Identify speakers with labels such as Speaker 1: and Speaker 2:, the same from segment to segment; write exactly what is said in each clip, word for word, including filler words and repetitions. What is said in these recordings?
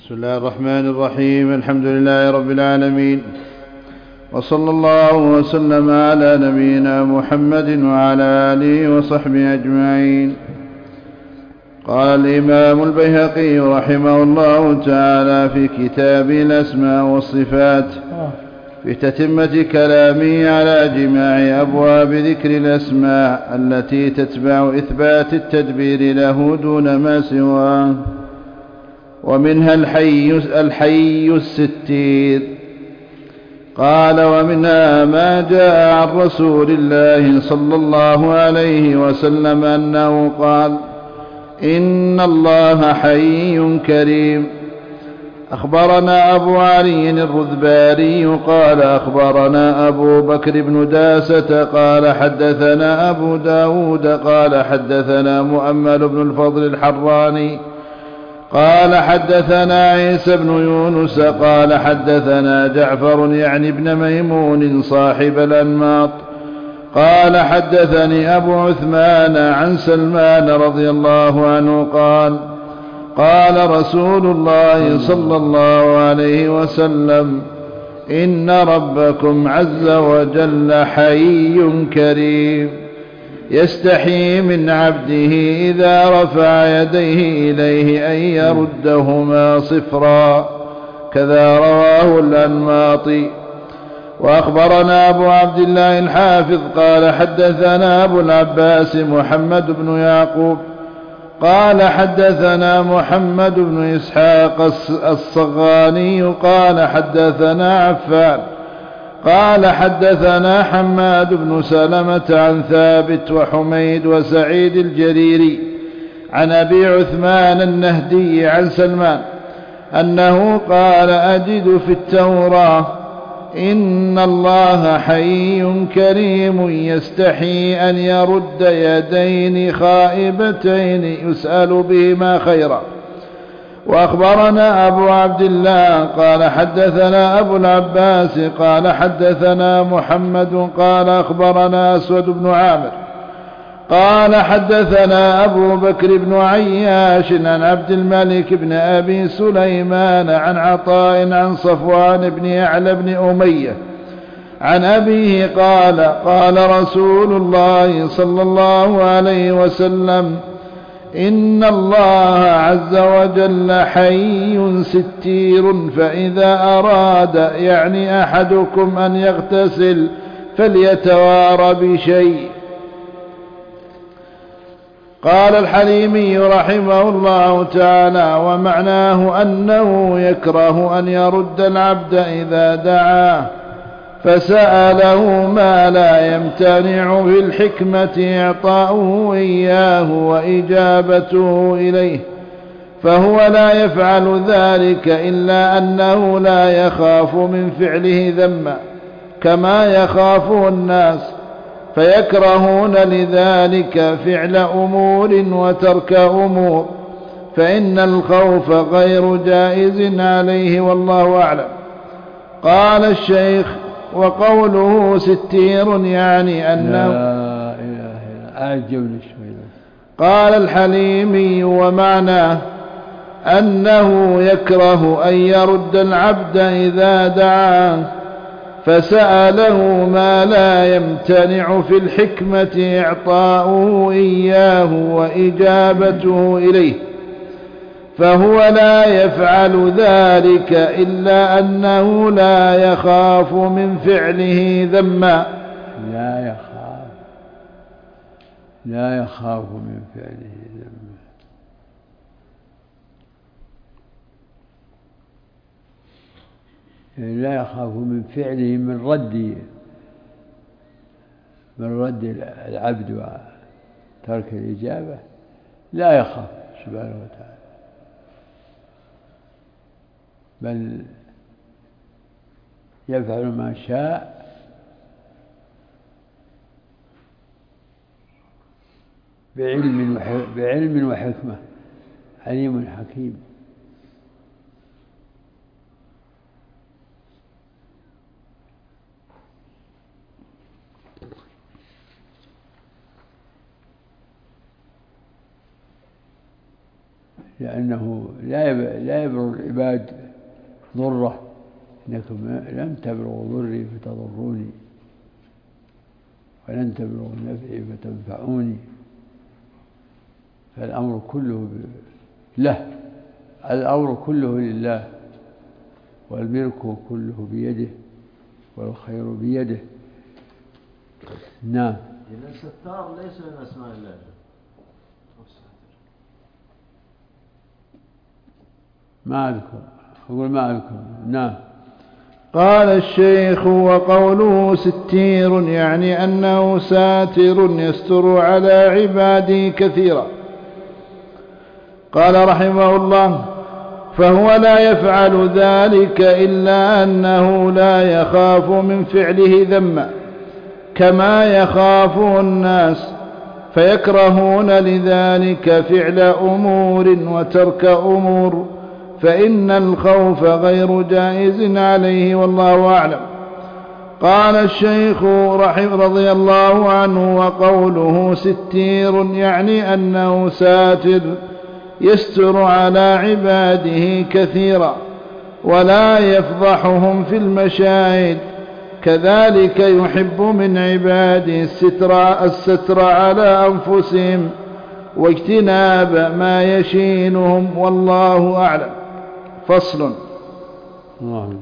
Speaker 1: بسم الله الرحمن الرحيم. الحمد لله رب العالمين، وصلى الله وسلم على نبينا محمد وعلى آله وصحبه أجمعين. قال الإمام البيهقي رحمه الله تعالى في كتاب الأسماء والصفات في تتمة كلامه على جماع أبواب ذكر الأسماء التي تتبع إثبات التدبير له دون ما سواه، ومنها الحي, الحي الستير. قال: ومنها ما جاء عن رسول الله صلى الله عليه وسلم أنه قال: إن الله حي كريم. أخبرنا أبو علي الرذباري قال أخبرنا أبو بكر بن داسة قال حدثنا أبو داود قال حدثنا مؤمل بن الفضل الحراني قال حدثنا عيسى بن يونس قال حدثنا جعفر يعني ابن ميمون صاحب الأنماط قال حدثني أبو عثمان عن سلمان رضي الله عنه قال: قال رسول الله صلى الله عليه وسلم: إن ربكم عز وجل حي كريم يستحي من عبده إذا رفع يديه إليه أن يردهما صفرا. كذا رواه الأنماطي. وأخبرنا أبو عبد الله الحافظ قال حدثنا أبو العباس محمد بن يعقوب قال حدثنا محمد بن إسحاق الصغاني قال حدثنا عفان قال حدثنا حماد بن سلمة عن ثابت وحميد وسعيد الجريري عن أبي عثمان النهدي عن سلمان أنه قال: أجد في التوراة: إن الله حي كريم يستحي أن يرد يدين خائبتين يسأل بهما خيرا. وأخبرنا أبو عبد الله قال حدثنا أبو العباس قال حدثنا محمد قال أخبرنا أسود بن عامر قال حدثنا أبو بكر بن عياش عن عبد الملك بن أبي سليمان عن عطاء عن صفوان بن يعلى بن أمية عن أبيه قال: قال رسول الله صلى الله عليه وسلم: إن الله عز وجل حي ستير، فإذا أراد يعني أحدكم أن يغتسل فليتوار بشيء. قال الحليمي رحمه الله تعالى: ومعناه أنه يكره أن يرد العبد إذا دعاه فسأله ما لا يمتنع بالحكمة إعطاؤه إياه وإجابته إليه، فهو لا يفعل ذلك إلا أنه لا يخاف من فعله ذما كما يخافه الناس، فيكرهون لذلك فعل أمور وترك أمور، فإن الخوف غير جائز عليه والله أعلم. قال الشيخ: وقوله ستير يعني أنه
Speaker 2: لا إله إلا أعجبني شوي.
Speaker 1: قال الحليمي: ومعناه أنه يكره أن يرد العبد إذا دعاه فسأله ما لا يمتنع في الحكمة إعطاؤه إياه وإجابته إليه، فهو لا يفعل ذلك إلا أنه لا يخاف من فعله ذما.
Speaker 2: لا يخاف لا يخاف من فعله ذما. يعني لا يخاف من فعله من رد من رد العبد وترك الإجابة، لا يخاف سبحانه وتعالى، بل يفعل ما شاء بعلم بعلم وحكمة، عليم حكيم. لأنه لا لا يبلغ العباد ضره، إنكم لم تبلغوا ضري فتضروني ولن تبلغوا نفعي فتنفعوني. فالأمر كله له، الأمر كله لله، والملك كله بيده والخير بيده. نعم.
Speaker 3: إذا الستار ليس من أسماء الله.
Speaker 2: ما أذكر، أقول ما أذكر. نعم.
Speaker 1: قال الشيخ: وقوله ستير يعني أنه ساتر يستر على عباده كثيرا. قال رحمه الله: فهو لا يفعل ذلك إلا أنه لا يخاف من فعله ذما كما يخافه الناس، فيكرهون لذلك فعل أمور وترك أمور، فإن الخوف غير جائز عليه، والله أعلم. قال الشيخ رحمه رضي الله عنه: وقوله ستير يعني أنه ساتر يستر على عباده كثيرا ولا يفضحهم في المشاهد، كذلك يحب من عباده الستر, الستر على أنفسهم واجتناب ما يشينهم، والله أعلم. فصل.
Speaker 2: الله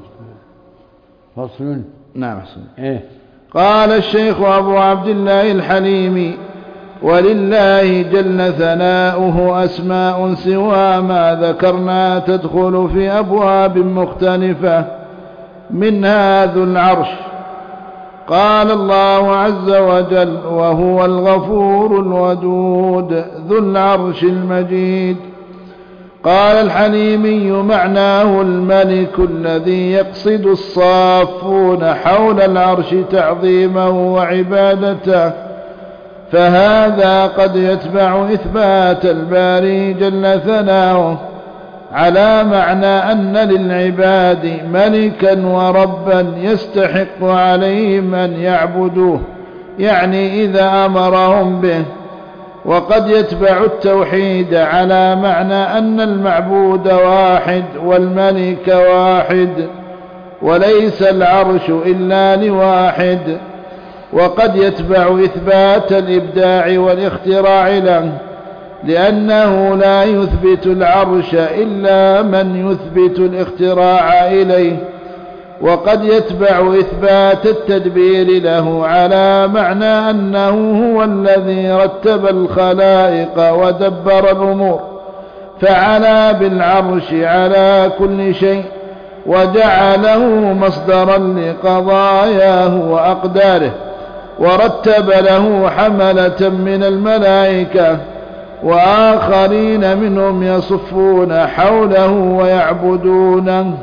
Speaker 2: فصل.
Speaker 1: نعم حسن.
Speaker 2: إيه؟
Speaker 1: قال الشيخ أبو عبد الله الحليمي: ولله جل ثناؤه أسماء سوى ما ذكرنا تدخل في أبواب مختلفة، منها ذو العرش. قال الله عز وجل: وهو الغفور الودود ذو العرش المجيد. قال الحليمي: معناه الملك الذي يقصد الصافون حول العرش تعظيمه وعبادته، فهذا قد يتبع إثبات الباري جل ثناؤه على معنى أن للعباد ملكا وربا يستحق عليهم أن يعبدوه، يعني إذا أمرهم به. وقد يتبع التوحيد على معنى أن المعبود واحد والملك واحد وليس العرش إلا لواحد. وقد يتبع إثبات الإبداع والاختراع له، لأنه لا يثبت العرش إلا من يثبت الاختراع إليه. وقد يتبع إثبات التدبير له على معنى أنه هو الذي رتب الخلائق ودبر الأمور، فعلى بالعرش على كل شيء وجعله مصدرا لقضاياه وأقداره، ورتب له حملة من الملائكة وآخرين منهم يصفون حوله ويعبدونه.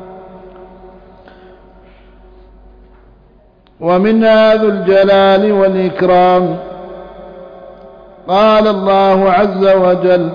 Speaker 1: ومنها ذو الجلال والإكرام. قال الله عز وجل: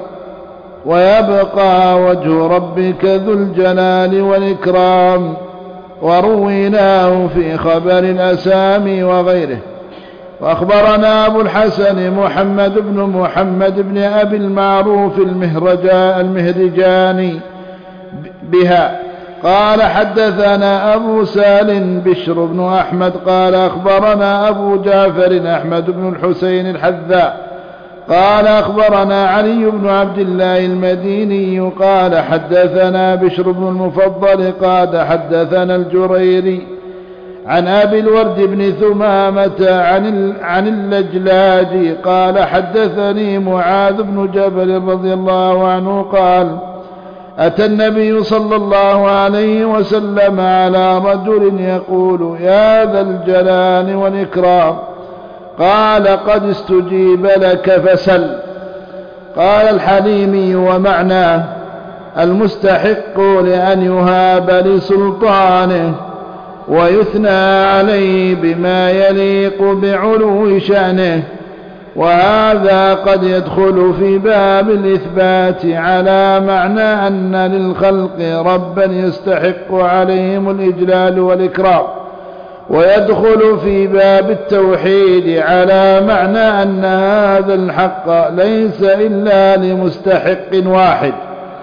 Speaker 1: ويبقى وجه ربك ذو الجلال والإكرام، ورويناه في خبر الأسامي وغيره. وأخبرنا أبو الحسن محمد بن محمد بن أبي المعروف المهرجاني بها قال: حدثنا أبو سال بشر بن أحمد قال: أخبرنا أبو جعفر أحمد بن الحسين الحذاء قال: أخبرنا علي بن عبد الله المديني قال: حدثنا بشر بن المفضل قال: حدثنا الجريري عن أبي الورد بن ثمامة عن عن اللجلاج قال: حدثني معاذ بن جبل رضي الله عنه قال: أتى النبي صلى الله عليه وسلم على رجل يقول: يا ذا الجلال والإكرام. قال: قد استجيب لك فسل. قال الحليمي: ومعناه المستحق لأن يهاب لسلطانه ويثنى عليه بما يليق بعلو شأنه. وهذا قد يدخل في باب الإثبات على معنى أن للخلق ربا يستحق عليهم الإجلال والإكرام، ويدخل في باب التوحيد على معنى أن هذا الحق ليس إلا لمستحق واحد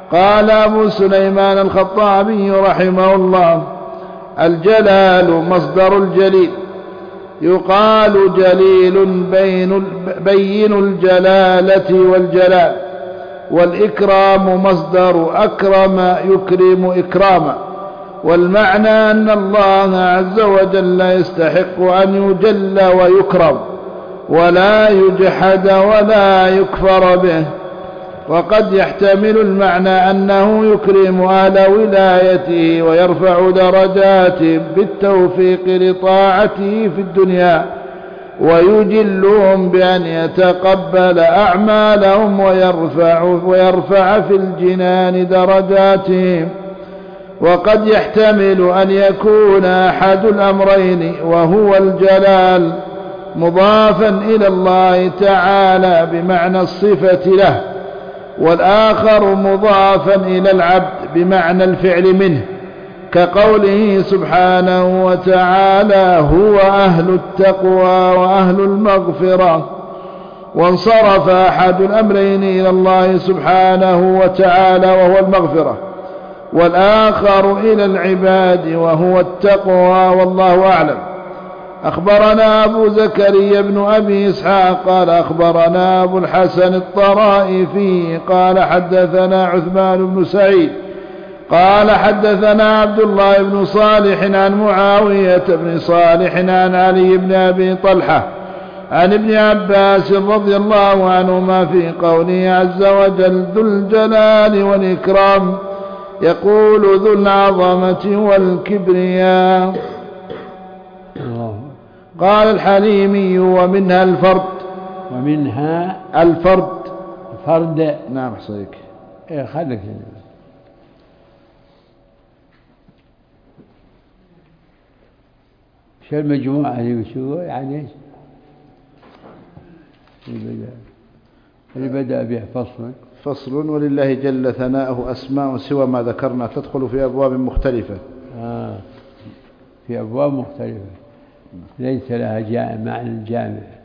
Speaker 1: قال أبو سليمان الخطابي رحمه الله: الجلال مصدر الجليل، يقال جليل بين بين الجلالة والجلال، والإكرام مصدر أكرم يكرم إكراما، والمعنى أن الله عز وجل يستحق أن يجل ويكرم ولا يجحد ولا يكفر به. وقد يحتمل المعنى أنه يكرم أهل ولايته ويرفع درجاتهم بالتوفيق لطاعته في الدنيا، ويجلهم بأن يتقبل أعمالهم ويرفع, ويرفع في الجنان درجاتهم. وقد يحتمل أن يكون أحد الأمرين وهو الجلال مضافا إلى الله تعالى بمعنى الصفة له، والآخر مضافا إلى العبد بمعنى الفعل منه، كقوله سبحانه وتعالى: هو أهل التقوى وأهل المغفرة. وانصرف أحد الأمرين إلى الله سبحانه وتعالى وهو المغفرة، والآخر إلى العباد وهو التقوى، والله أعلم. أخبرنا أبو زكريا بن أبي إسحاق قال أخبرنا أبو الحسن الطرائفي قال حدثنا عثمان بن سعيد قال حدثنا عبد الله بن صالح عن معاوية بن صالح عن علي بن أبي طلحة عن ابن عباس رضي الله عنهما في قوله عز وجل: ذو الجلال والإكرام، يقول ذو العظمة والكبرياء. قال الحليمي: ومنها الفرد.
Speaker 2: ومنها
Speaker 1: الفرد.
Speaker 2: الفرد.
Speaker 1: نعم حصيك.
Speaker 2: إيه خليك. شو المجموعة اللي وشو يعني ايش؟ اللي بدأ اللي بدأ به فصل.
Speaker 1: فصل: ولله جل ثناؤه أسماء سوى ما ذكرنا تدخل في أبواب مختلفة.
Speaker 2: آه في أبواب مختلفة ليس لها جامع معنى جامع.